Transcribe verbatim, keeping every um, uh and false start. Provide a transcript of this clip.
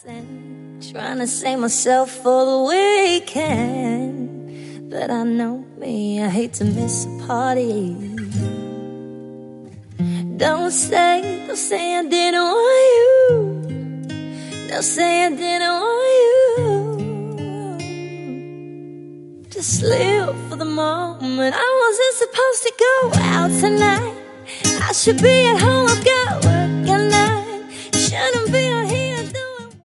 Trying to save myself for the weekend, but I know me, I hate to miss a party. Don't say, don't say I didn't want you. Don't say I didn't want you. Just live for the moment. I wasn't supposed to go out tonight. I should be at home, I've got work